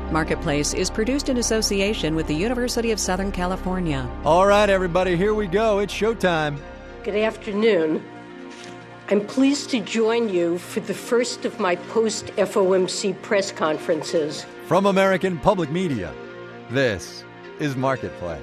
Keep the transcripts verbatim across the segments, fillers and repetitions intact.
Marketplace is produced in association with the University of Southern California. All right, everybody, here we go. It's showtime. Good afternoon. I'm pleased to join you for the first of my post-F O M C press conferences. From American Public Media, this is Marketplace.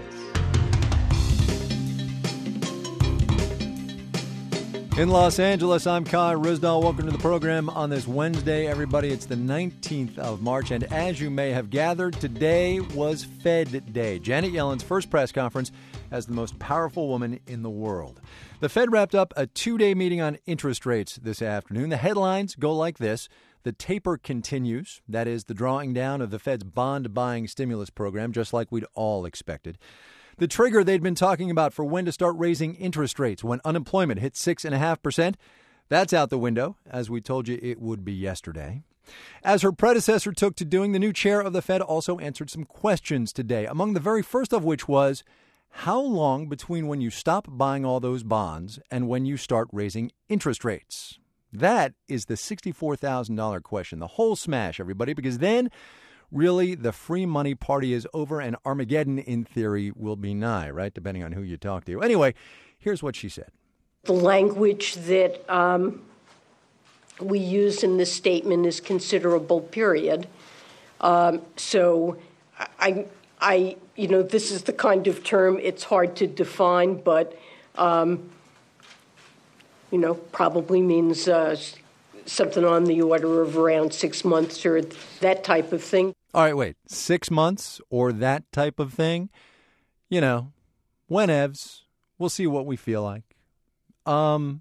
In Los Angeles, I'm Kai Ryssdal. Welcome to the program on this Wednesday, everybody. It's the nineteenth of March, and as you may have gathered, today was Fed Day, Janet Yellen's first press conference as the most powerful woman in the world. The Fed wrapped up a two-day meeting on interest rates this afternoon. The headlines go like this. The taper continues. That is, the drawing down of the Fed's bond-buying stimulus program, just like we'd all expected. The trigger they'd been talking about for when to start raising interest rates when unemployment hit six point five percent, that's out the window, as we told you it would be yesterday. As her predecessor took to doing, the new chair of the Fed also answered some questions today, among the very first of which was, how long between when you stop buying all those bonds and when you start raising interest rates? That is the sixty-four thousand dollars question, the whole smash, everybody, because then really, the free money party is over and Armageddon, in theory, will be nigh, right? Depending on who you talk to. Anyway, here's what she said. The language that um, we use in this statement is considerable period. Um, so I, I, you know, this is the kind of term it's hard to define, but, um, you know, probably means uh, something on the order of around six months or that type of thing. All right, wait, six months or that type of thing? You know, whenevs. We'll see what we feel like. Um,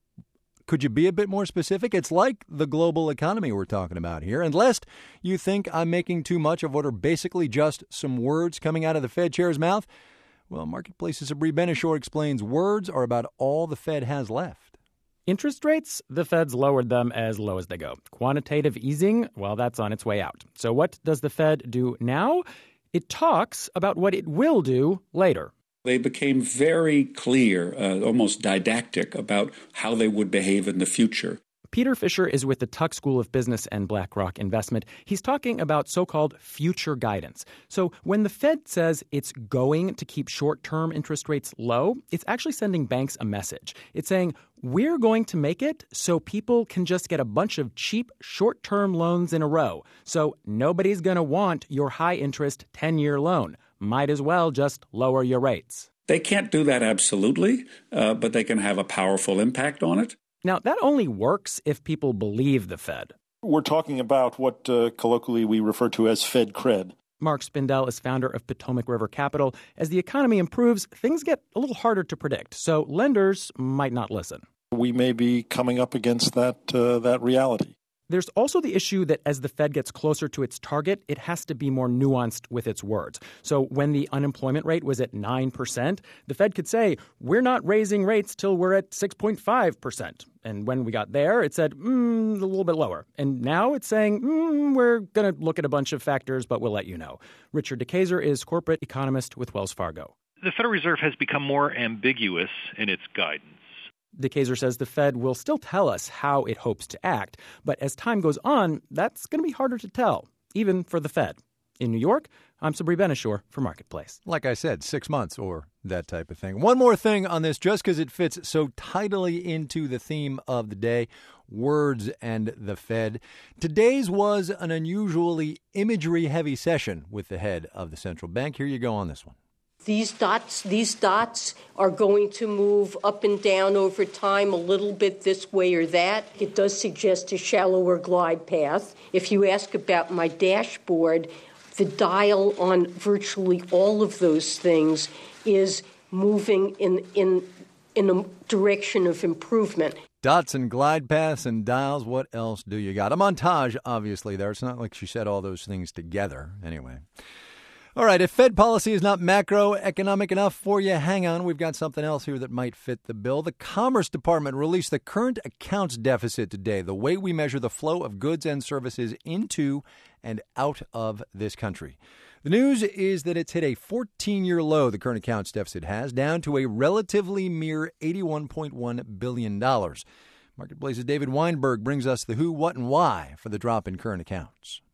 could you be a bit more specific? It's like the global economy we're talking about here. And lest you think I'm making too much of what are basically just some words coming out of the Fed chair's mouth, well, Marketplace's Sabri Benishore explains words are about all the Fed has left. Interest rates, the Fed's lowered them as low as they go. Quantitative easing, well, that's on its way out. So what does the Fed do now? It talks about what it will do later. They became very clear, uh, almost didactic, about how they would behave in the future. Peter Fisher is with the Tuck School of Business and BlackRock Investment. He's talking about so-called future guidance. So when the Fed says it's going to keep short-term interest rates low, it's actually sending banks a message. It's saying, we're going to make it so people can just get a bunch of cheap short-term loans in a row. So nobody's going to want your high-interest ten-year loan. Might as well just lower your rates. They can't do that absolutely, uh, but they can have a powerful impact on it. Now, that only works if people believe the Fed. We're talking about what uh, colloquially we refer to as Fed cred. Mark Spindell is founder of Potomac River Capital. As the economy improves, things get a little harder to predict, so lenders might not listen. We may be coming up against that uh, that reality. There's also the issue that as the Fed gets closer to its target, it has to be more nuanced with its words. So when the unemployment rate was at nine percent, the Fed could say, we're not raising rates till we're at six point five percent. And when we got there, it said, mm, a little bit lower. And now it's saying, mm, we're going to look at a bunch of factors, but we'll let you know. Richard DeKayser is corporate economist with Wells Fargo. The Federal Reserve has become more ambiguous in its guidance. DeKayser says the Fed will still tell us how it hopes to act, but as time goes on, that's going to be harder to tell, even for the Fed. In New York, I'm Sabri Benishore for Marketplace. Like I said, six months or that type of thing. One more thing on this, just because it fits so tidily into the theme of the day, words and the Fed. Today's was an unusually imagery-heavy session with the head of the central bank. Here you go on this one. These dots, these dots are going to move up and down over time a little bit this way or that. It does suggest a shallower glide path. If you ask about my dashboard, the dial on virtually all of those things is moving in in in a direction of improvement. Dots and glide paths and dials, what else do you got? A montage, obviously, there. It's not like she said all those things together. Anyway. All right, if Fed policy is not macroeconomic enough for you, hang on. We've got something else here that might fit the bill. The Commerce Department released the current accounts deficit today, the way we measure the flow of goods and services into and out of this country. The news is that it's hit a fourteen-year low, the current accounts deficit has, down to a relatively mere eighty-one point one billion dollars. Marketplace's David Weinberg brings us the who, what, and why for the drop in current accounts.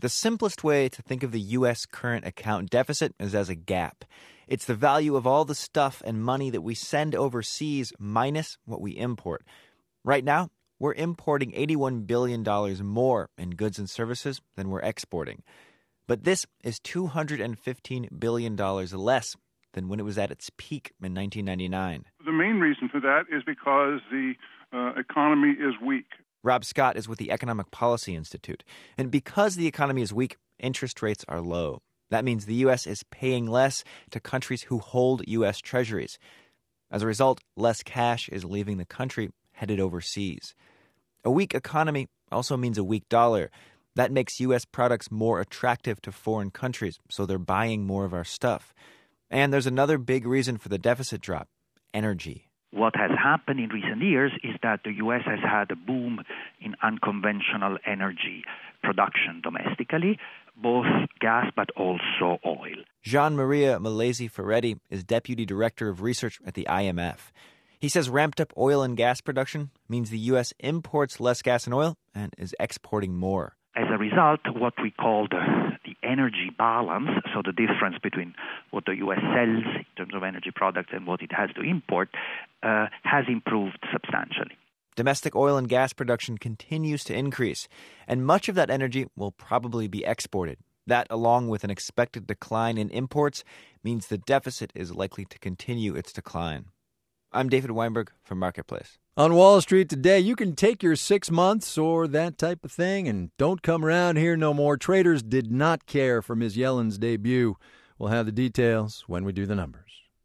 The simplest way to think of the U S current account deficit is as a gap. It's the value of all the stuff and money that we send overseas minus what we import. Right now, we're importing eighty-one billion dollars more in goods and services than we're exporting. But this is two hundred fifteen billion dollars less than when it was at its peak in nineteen ninety-nine. The main reason for that is because the uh, economy is weak. Rob Scott is with the Economic Policy Institute. And because the economy is weak, interest rates are low. That means the U S is paying less to countries who hold U S treasuries. As a result, less cash is leaving the country, headed overseas. A weak economy also means a weak dollar. That makes U S products more attractive to foreign countries, so they're buying more of our stuff. And there's another big reason for the deficit drop: energy. What has happened in recent years is that the U S has had a boom in unconventional energy production domestically, both gas but also oil. Gian Maria Malesi Ferretti is Deputy Director of Research at the I M F. He says ramped-up oil and gas production means the U S imports less gas and oil and is exporting more. As a result, what we call the, the energy balance, so the difference between what the U S sells in terms of energy products and what it has to import, uh, has improved substantially. Domestic oil and gas production continues to increase, and much of that energy will probably be exported. That, along with an expected decline in imports, means the deficit is likely to continue its decline. I'm David Weinberg from Marketplace. On Wall Street today, you can take your six months or that type of thing and don't come around here no more. Traders did not care for Miz Yellen's debut. We'll have the details when we do the numbers.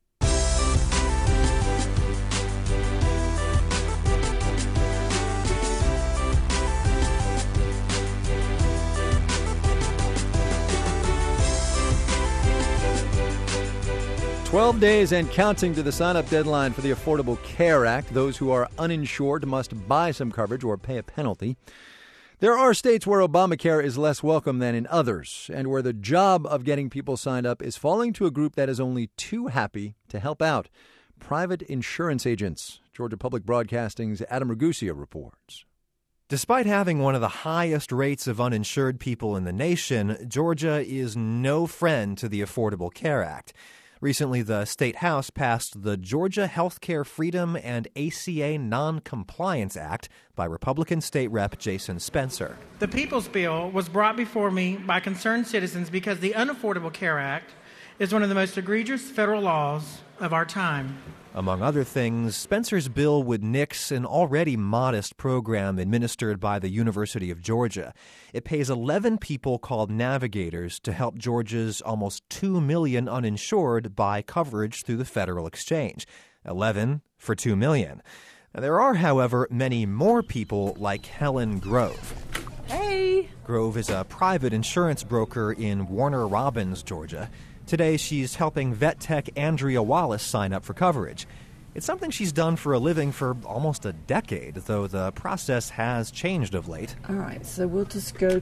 Twelve days and counting to the sign-up deadline for the Affordable Care Act. Those who are uninsured must buy some coverage or pay a penalty. There are states where Obamacare is less welcome than in others, and where the job of getting people signed up is falling to a group that is only too happy to help out: private insurance agents. Georgia Public Broadcasting's Adam Ragusa reports. Despite having one of the highest rates of uninsured people in the nation, Georgia is no friend to the Affordable Care Act. Recently, the State House passed the Georgia Healthcare Freedom and A C A Non-Compliance Act by Republican State Rep Jason Spencer. The People's Bill was brought before me by concerned citizens because the Unaffordable Care Act is one of the most egregious federal laws of our time. Among other things, Spencer's bill would nix an already modest program administered by the University of Georgia. It pays eleven people called navigators to help Georgia's almost two million uninsured buy coverage through the federal exchange. eleven for two million. Now, there are, however, many more people like Helen Grove. Hey! Grove is a private insurance broker in Warner Robins, Georgia. Today, she's helping vet tech Andrea Wallace sign up for coverage. It's something she's done for a living for almost a decade, though the process has changed of late. All right, so we'll just go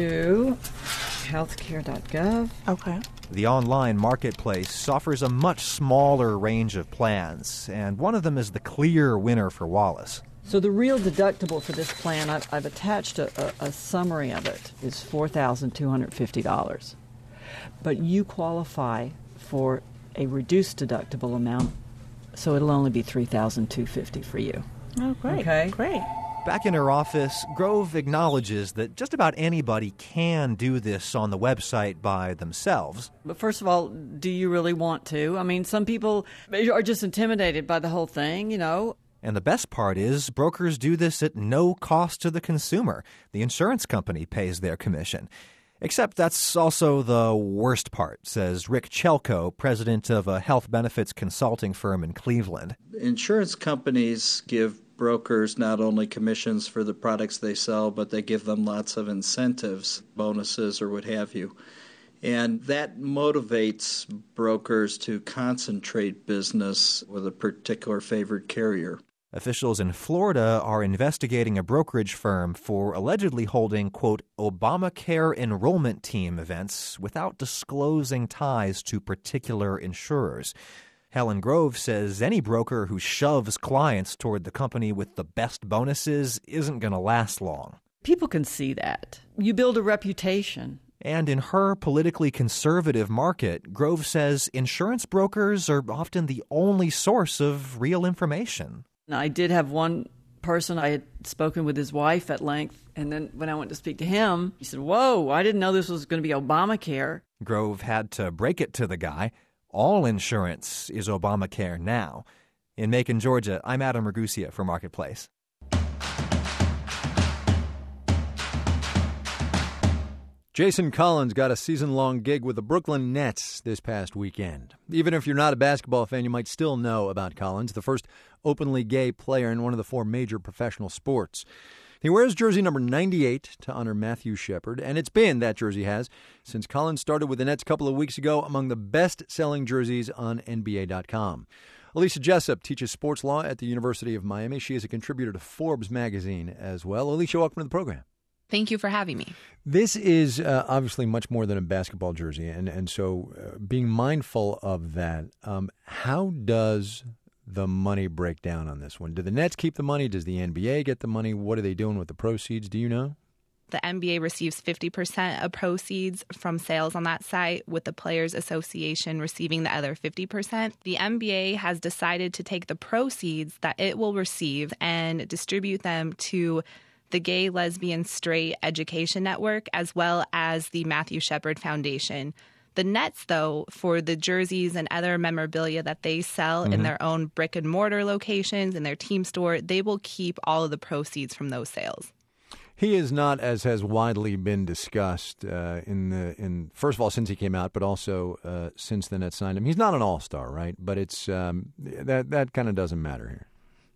to healthcare dot gov. Okay. The online marketplace offers a much smaller range of plans, and one of them is the clear winner for Wallace. So the real deductible for this plan, I've, I've attached a, a, a summary of it, is four thousand two hundred fifty dollars. But you qualify for a reduced deductible amount, so it'll only be three thousand two hundred fifty dollars for you. Oh, great. Okay? Great. Back in her office, Grove acknowledges that just about anybody can do this on the website by themselves. But first of all, do you really want to? I mean, some people are just intimidated by the whole thing, you know. And the best part is brokers do this at no cost to the consumer. The insurance company pays their commission. Except that's also the worst part, says Rick Chelko, president of a health benefits consulting firm in Cleveland. Insurance companies give brokers not only commissions for the products they sell, but they give them lots of incentives, bonuses, or what have you. And that motivates brokers to concentrate business with a particular favored carrier. Officials in Florida are investigating a brokerage firm for allegedly holding, quote, Obamacare enrollment team events without disclosing ties to particular insurers. Helen Grove says any broker who shoves clients toward the company with the best bonuses isn't going to last long. People can see that. You build a reputation. And in her politically conservative market, Grove says insurance brokers are often the only source of real information. I did have one person, I had spoken with his wife at length, and then when I went to speak to him, he said, whoa, I didn't know this was going to be Obamacare. Grove had to break it to the guy. All insurance is Obamacare now. In Macon, Georgia, I'm Adam Ragusia for Marketplace. Jason Collins got a season-long gig with the Brooklyn Nets this past weekend. Even if you're not a basketball fan, you might still know about Collins, the first openly gay player in one of the four major professional sports. He wears jersey number ninety-eight to honor Matthew Shepard, and it's been, that jersey has, since Collins started with the Nets a couple of weeks ago, among the best-selling jerseys on N B A dot com. Alicia Jessup teaches sports law at the University of Miami. She is a contributor to Forbes magazine as well. Alicia, welcome to the program. Thank you for having me. This is uh, obviously much more than a basketball jersey, and, and so uh, being mindful of that, um, how does the money break down on this one? Do the Nets keep the money? Does the N B A get the money? What are they doing with the proceeds? Do you know? The N B A receives fifty percent of proceeds from sales on that site, with the Players Association receiving the other fifty percent. The N B A has decided to take the proceeds that it will receive and distribute them to the Gay, Lesbian, Straight Education Network, as well as the Matthew Shepard Foundation. The Nets, though, for the jerseys and other memorabilia that they sell mm-hmm. in their own brick and mortar locations, in their team store, they will keep all of the proceeds from those sales. He is not, as has widely been discussed uh, in the in first of all since he came out, but also uh, since the Nets signed him. He's not an all-star, right? But it's um, that that kind of doesn't matter here.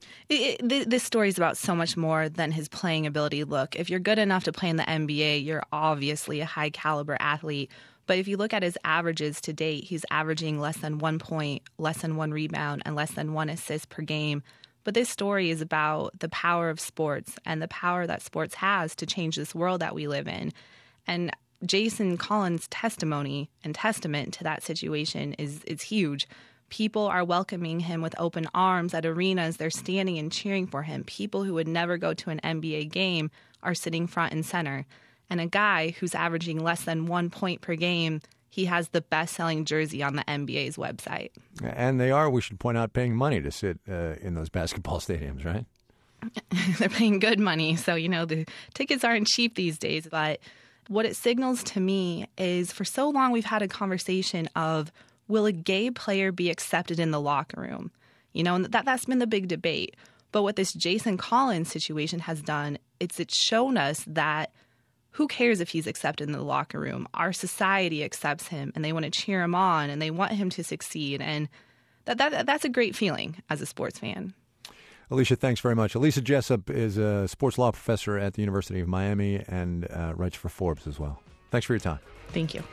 It, it, this story is about so much more than his playing ability. Look, if you're good enough to play in the N B A, you're obviously a high-caliber athlete. But if you look at his averages to date, he's averaging less than one point, less than one rebound, and less than one assist per game. But this story is about the power of sports and the power that sports has to change this world that we live in. And Jason Collins' testimony and testament to that situation is, is huge. People are welcoming him with open arms at arenas. They're standing and cheering for him. People who would never go to an N B A game are sitting front and center. And a guy who's averaging less than one point per game, he has the best-selling jersey on the N B A's website. And they are, we should point out, paying money to sit uh, in those basketball stadiums, right? They're paying good money. So, you know, the tickets aren't cheap these days. But what it signals to me is for so long we've had a conversation of, will a gay player be accepted in the locker room? You know, and that, that's been the big debate. But what this Jason Collins situation has done, it's it's shown us that who cares if he's accepted in the locker room? Our society accepts him, and they want to cheer him on, and they want him to succeed. And that, that that's a great feeling as a sports fan. Alicia, thanks very much. Alicia Jessup is a sports law professor at the University of Miami and uh, writes for Forbes as well. Thanks for your time. Thank you.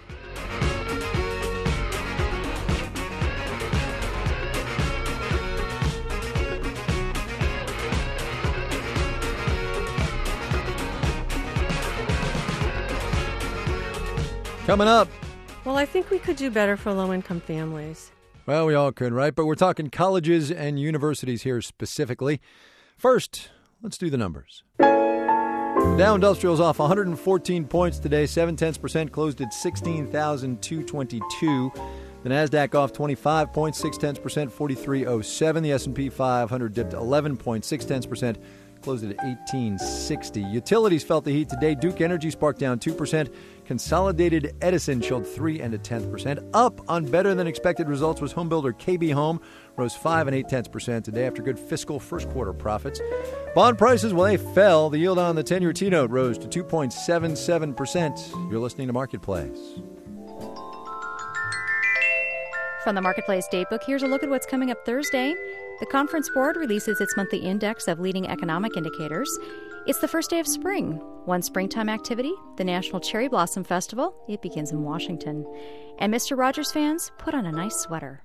Coming up. Well, I think we could do better for low-income families. Well, we all could, right? But we're talking colleges and universities here specifically. First, let's do the numbers. Dow Industrial's off one hundred fourteen points today, seven tenths percent, closed at sixteen thousand two hundred twenty-two. The Nasdaq off twenty-five points, six tenths percent, forty-three oh seven. The S and P five hundred dipped eleven points, six tenths percent, closed at eighteen sixty. Utilities felt the heat today. Duke Energy sparked down two percent. Consolidated Edison showed three and a tenth percent. Up on better than expected results was homebuilder K B Home, rose five and eight tenths percent today after good fiscal first quarter profits. Bond prices, well, they fell. The yield on the ten-year T-note rose to two point seven seven percent. You're listening to Marketplace. From the Marketplace Datebook, here's a look at what's coming up Thursday. The Conference Board releases its monthly index of leading economic indicators. It's the first day of spring. One springtime activity, the National Cherry Blossom Festival. It begins in Washington. And Mister Rogers fans, put on a nice sweater.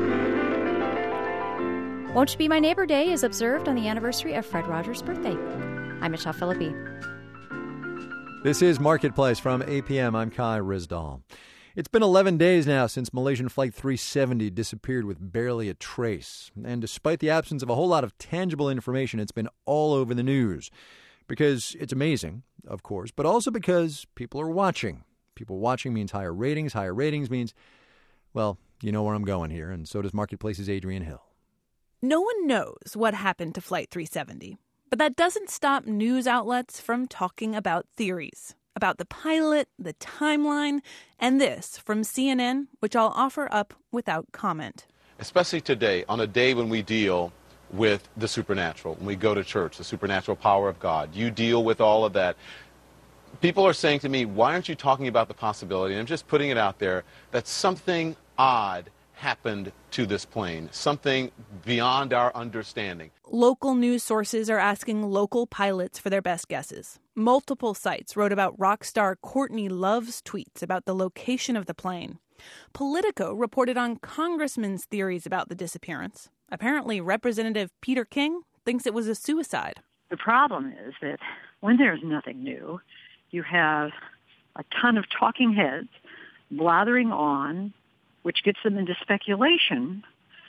Won't You Be My Neighbor Day is observed on the anniversary of Fred Rogers' birthday. I'm Michelle Philippi. This is Marketplace from A P M. I'm Kai Rizdal. It's been eleven days now since Malaysian Flight three seventy disappeared with barely a trace. And despite the absence of a whole lot of tangible information, it's been all over the news. because it's amazing, of course, but also because people are watching. People watching means higher ratings. Higher ratings means, well, you know where I'm going here, and so does Marketplace's Adrienne Hill. No one knows what happened to Flight three seventy, but that doesn't stop news outlets from talking about theories, about the pilot, the timeline, and this from C N N, which I'll offer up without comment. Especially today, on a day when we deal with the supernatural, when we go to church, the supernatural power of God, you deal with all of that. People are saying to me, why aren't you talking about the possibility, and I'm just putting it out there, that something odd happened to this plane, something beyond our understanding. Local news sources are asking local pilots for their best guesses. Multiple sites wrote about rock star Courtney Love's tweets about the location of the plane. Politico reported on congressmen's theories about the disappearance. Apparently, Representative Peter King thinks it was a suicide. The problem is that when there's nothing new, you have a ton of talking heads blathering on, which gets them into speculation,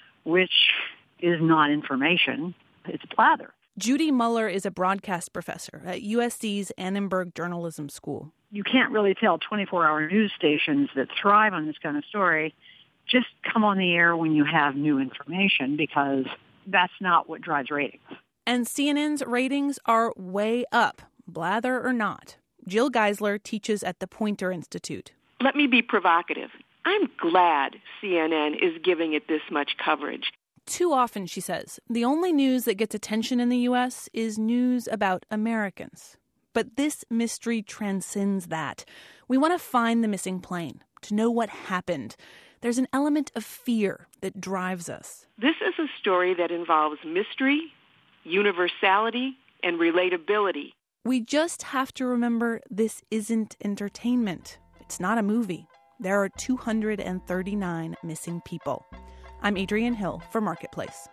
which is not information, it's blather. Judy Muller is a broadcast professor at U S C's Annenberg Journalism School. You can't really tell twenty-four hour news stations that thrive on this kind of story just come on the air when you have new information, because that's not what drives ratings. And C N N's ratings are way up, blather or not. Jill Geisler teaches at the Poynter Institute. Let me be provocative. I'm glad C N N is giving it this much coverage. Too often, she says, the only news that gets attention in the U S is news about Americans. But this mystery transcends that. We want to find the missing plane, to know what happened. There's an element of fear that drives us. This is a story that involves mystery, universality, and relatability. We just have to remember this isn't entertainment. It's not a movie. There are two hundred thirty-nine missing people. I'm Adrienne Hill for Marketplace.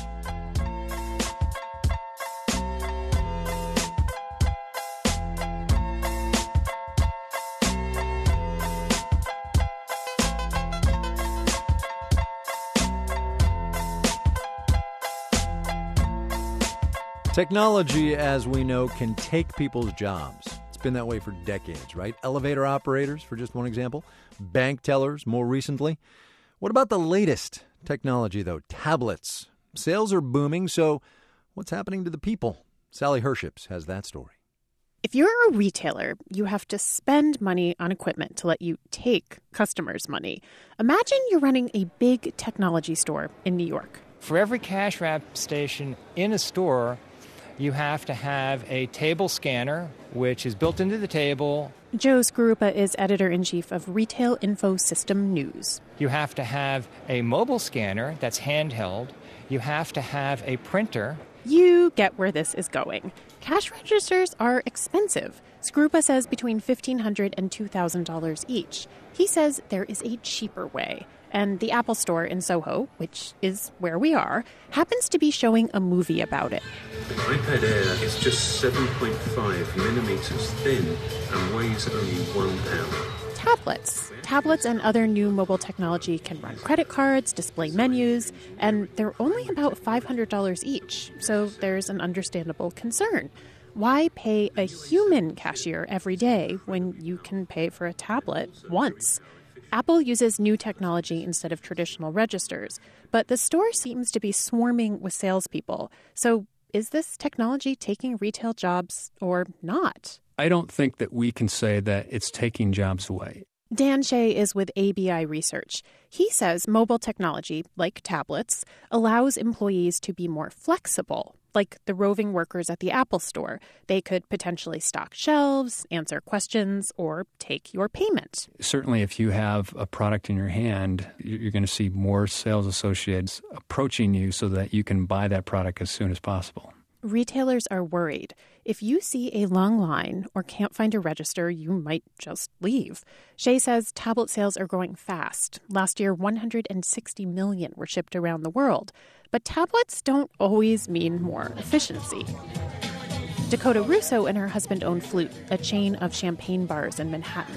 Technology, as we know, can take people's jobs. It's been that way for decades, right? Elevator operators, for just one example. Bank tellers, more recently. What about the latest technology, though? Tablets. Sales are booming, so what's happening to the people? Sally Herships has that story. If you're a retailer, you have to spend money on equipment to let you take customers' money. Imagine you're running a big technology store in New York. For every cash wrap station in a store, you have to have a table scanner, which is built into the table. Joe Skarupa is editor-in-chief of Retail Info System News. You have to have a mobile scanner that's handheld. You have to have a printer. You get where this is going. Cash registers are expensive. Skarupa says between fifteen hundred dollars and two thousand dollars each. He says there is a cheaper way. And the Apple Store in Soho, which is where we are, happens to be showing a movie about it. The iPad Air is just seven point five millimeters thin and weighs only one pound. Tablets. Tablets and other new mobile technology can run credit cards, display menus, and they're only about five hundred dollars each. So there's an understandable concern. Why pay a human cashier every day when you can pay for a tablet once? Apple uses new technology instead of traditional registers, but the store seems to be swarming with salespeople. So is this technology taking retail jobs or not? I don't think that we can say that it's taking jobs away. Dan Shea is with A B I Research. He says mobile technology, like tablets, allows employees to be more flexible. Like the roving workers at the Apple Store. They could potentially stock shelves, answer questions, or take your payment. Certainly, if you have a product in your hand, you're going to see more sales associates approaching you so that you can buy that product as soon as possible. Retailers are worried. If you see a long line or can't find a register, you might just leave. Shea says tablet sales are growing fast. Last year, one hundred sixty million were shipped around the world. But tablets don't always mean more efficiency. Dakota Russo and her husband own Flute, a chain of champagne bars in Manhattan.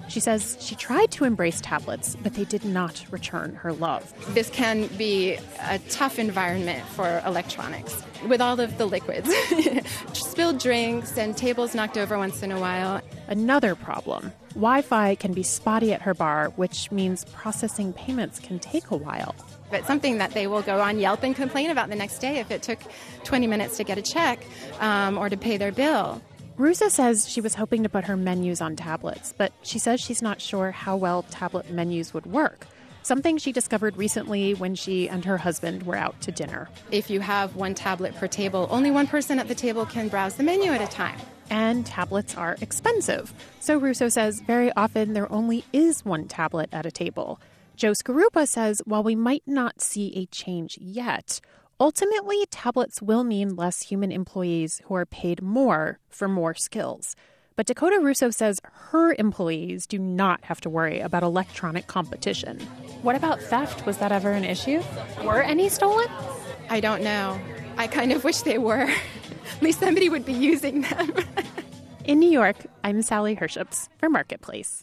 She says she tried to embrace tablets, but they did not return her love. This can be a tough environment for electronics with all of the liquids. Spilled drinks and tables knocked over once in a while. Another problem. Wi-Fi can be spotty at her bar, which means processing payments can take a while. But something that they will go on Yelp and complain about the next day if it took twenty minutes to get a check um, or to pay their bill. Russo says she was hoping to put her menus on tablets, but she says she's not sure how well tablet menus would work. Something she discovered recently when she and her husband were out to dinner. If you have one tablet per table, only one person at the table can browse the menu at a time. And tablets are expensive. So Russo says very often there only is one tablet at a table. Joe Scarupa says while we might not see a change yet, ultimately tablets will mean less human employees who are paid more for more skills. But Dakota Russo says her employees do not have to worry about electronic competition. What about theft? Was that ever an issue? Were any stolen? I don't know. I kind of wish they were. At least somebody would be using them. In New York, I'm Sally Herships for Marketplace.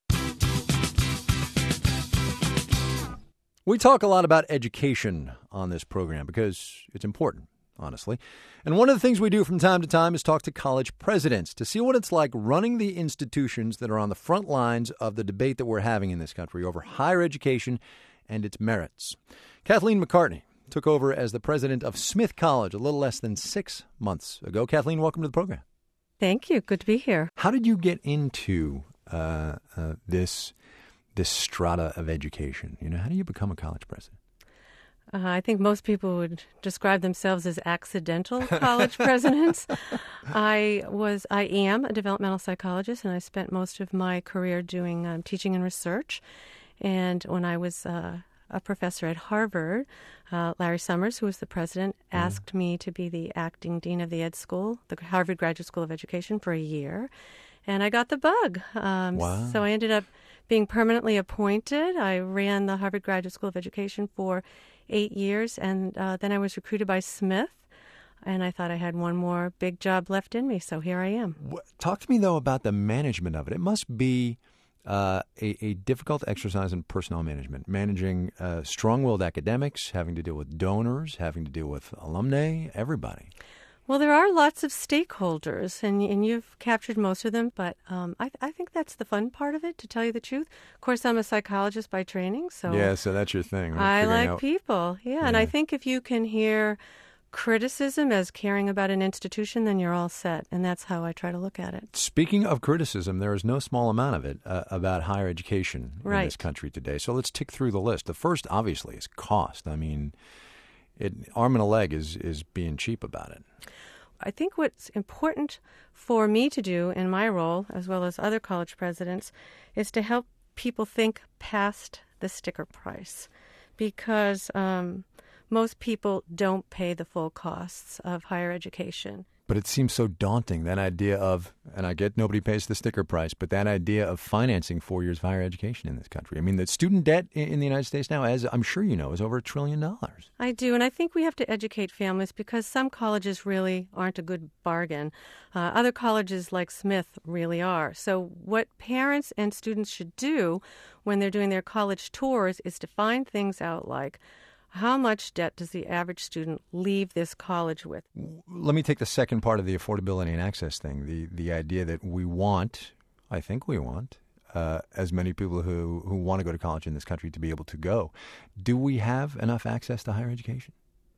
We talk a lot about education on this program because it's important, honestly. And one of the things we do from time to time is talk to college presidents to see what it's like running the institutions that are on the front lines of the debate that we're having in this country over higher education and its merits. Kathleen McCartney took over as the president of Smith College a little less than six months ago. Kathleen, welcome to the program. Thank you. Good to be here. How did you get into uh, uh, this this strata of education? You know, how do you become a college president? Uh, I think most people would describe themselves as accidental college presidents. I was, I am a developmental psychologist, and I spent most of my career doing um, teaching and research. And when I was uh, a professor at Harvard, uh, Larry Summers, who was the president, mm. asked me to be the acting dean of the Ed School, the Harvard Graduate School of Education, for a year. And I got the bug. Um, wow. So I ended up being permanently appointed. I ran the Harvard Graduate School of Education for eight years, and uh, then I was recruited by Smith, and I thought I had one more big job left in me, so here I am. Talk to me, though, about the management of it. It must be uh, a, a difficult exercise in personnel management, managing uh, strong-willed academics, having to deal with donors, having to deal with alumni, everybody. Well, there are lots of stakeholders, and, and you've captured most of them, but um, I, I think that's the fun part of it, to tell you the truth. Of course, I'm a psychologist by training, so... Yeah, so that's your thing. Right? I like out... people, yeah, yeah, and I think if you can hear criticism as caring about an institution, then you're all set, and that's how I try to look at it. Speaking of criticism, there is no small amount of it uh, about higher education right. in this country today. So let's tick through the list. The first, obviously, is cost. I mean... It, arm and a leg is, is being cheap about it. I think what's important for me to do in my role, as well as other college presidents, is to help people think past the sticker price, because um, most people don't pay the full costs of higher education. But it seems so daunting, that idea of, and I get nobody pays the sticker price, but that idea of financing four years of higher education in this country. I mean, the student debt in the United States now, as I'm sure you know, is over a trillion dollars. I do, and I think we have to educate families because some colleges really aren't a good bargain. Uh, other colleges like Smith really are. So what parents and students should do when they're doing their college tours is to find things out like, how much debt does the average student leave this college with? Let me take the second part of the affordability and access thing, the the idea that we want, I think we want, uh, as many people who, who want to go to college in this country to be able to go. Do we have enough access to higher education?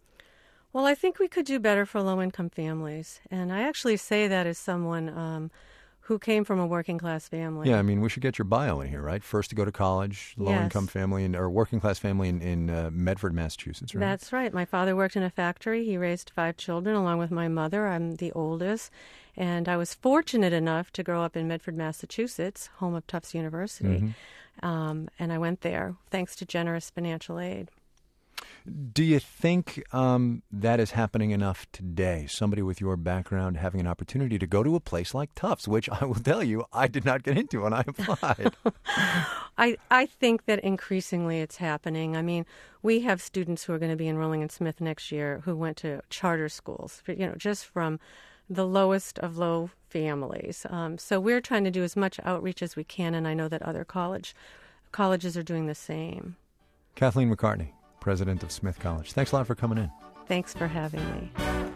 Well, I think we could do better for low-income families. And I actually say that as someone um, who came from a working-class family. Yeah, I mean, we should get your bio in here, right? First to go to college, low-income yes. family, in, or working-class family in, in uh, Medford, Massachusetts, right? That's right. My father worked in a factory. He raised five children along with my mother. I'm the oldest. And I was fortunate enough to grow up in Medford, Massachusetts, home of Tufts University. Mm-hmm. Um, and I went there thanks to generous financial aid. Do you think um, that is happening enough today? Somebody with your background having an opportunity to go to a place like Tufts, which I will tell you, I did not get into when I applied. I, I think that increasingly it's happening. I mean, we have students who are going to be enrolling in Smith next year who went to charter schools, you know, just from the lowest of low families. Um, so we're trying to do as much outreach as we can, and I know that other college colleges are doing the same. Kathleen McCartney, president of Smith College. Thanks a lot for coming in. Thanks for having me.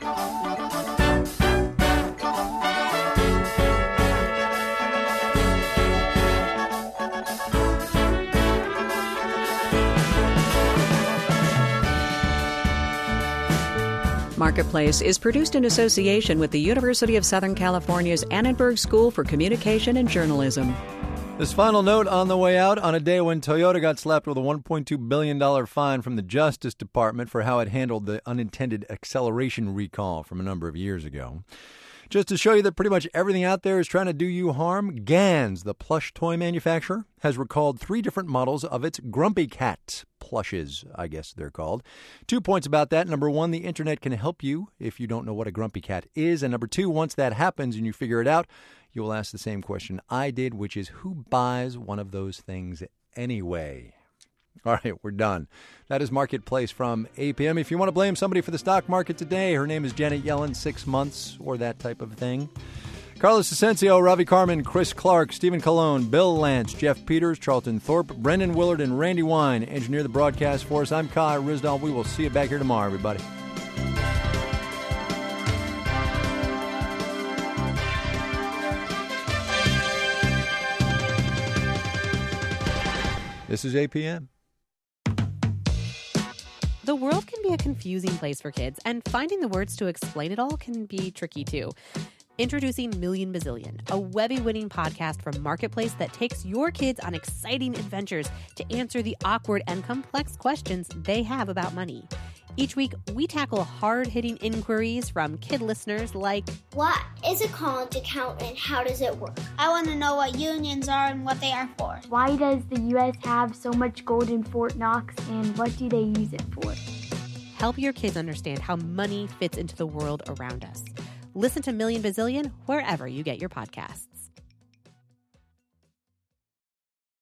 Marketplace is produced in association with the University of Southern California's Annenberg School for Communication and Journalism. This final note on the way out, on a day when Toyota got slapped with a one point two billion dollars fine from the Justice Department for how it handled the unintended acceleration recall from a number of years ago. Just to show you that pretty much everything out there is trying to do you harm, Gans, the plush toy manufacturer, has recalled three different models of its Grumpy Cat plushes, I guess they're called. Two points about that. Number one, the internet can help you if you don't know what a Grumpy Cat is. And number two, once that happens and you figure it out, you will ask the same question I did, which is who buys one of those things anyway? All right, we're done. That is Marketplace from A P M. If you want to blame somebody for the stock market today, her name is Janet Yellen, six months or that type of thing. Carlos Asensio, Ravi Carmen, Chris Clark, Stephen Colon, Bill Lance, Jeff Peters, Charlton Thorpe, Brendan Willard, and Randy Wine engineer the broadcast for us. I'm Kai Risdall. We will see you back here tomorrow, everybody. This is A P M. The world can be a confusing place for kids, and finding the words to explain it all can be tricky too. Introducing Million Bazillion, a Webby-winning podcast from Marketplace that takes your kids on exciting adventures to answer the awkward and complex questions they have about money. Each week, we tackle hard-hitting inquiries from kid listeners like, what is a college account and how does it work? I want to know what unions are and what they are for. Why does the U S have so much gold in Fort Knox and what do they use it for? Help your kids understand how money fits into the world around us. Listen to Million Bazillion wherever you get your podcasts.